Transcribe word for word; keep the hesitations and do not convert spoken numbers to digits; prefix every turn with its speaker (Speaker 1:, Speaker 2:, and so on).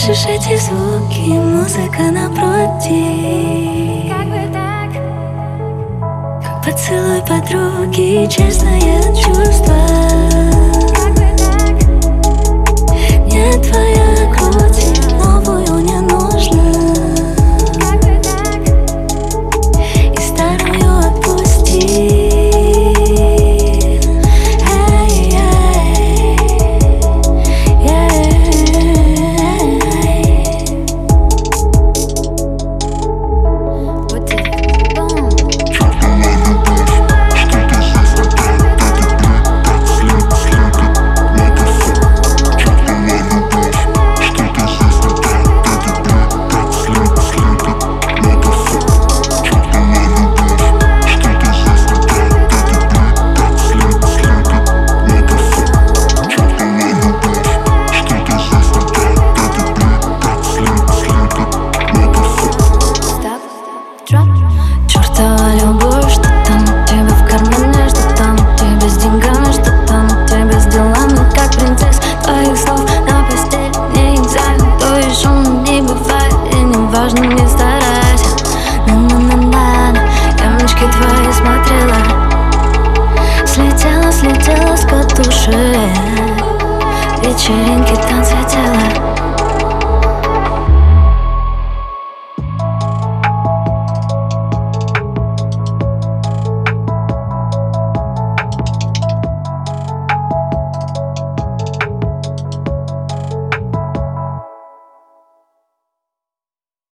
Speaker 1: Слышишь эти звуки, музыка на груди.
Speaker 2: Как бы так?
Speaker 1: Как поцелуй подруги, честное чувство.
Speaker 2: Как бы так?
Speaker 1: Мне твоя грудь, новую не нужно.
Speaker 2: Как бы так?
Speaker 1: И старую отпусти. Чёртова любовь, что там у тебя в кармане, что там у тебя с деньгами, что там у тебя с делами, как принцесс. Твоих слов на постель не экзамен, то еще не бывает, и не важно, не старайся. На-на-на-на, ямочки твои смотрела, слетела, слетела с катушек, вечеринки, танцы, тела.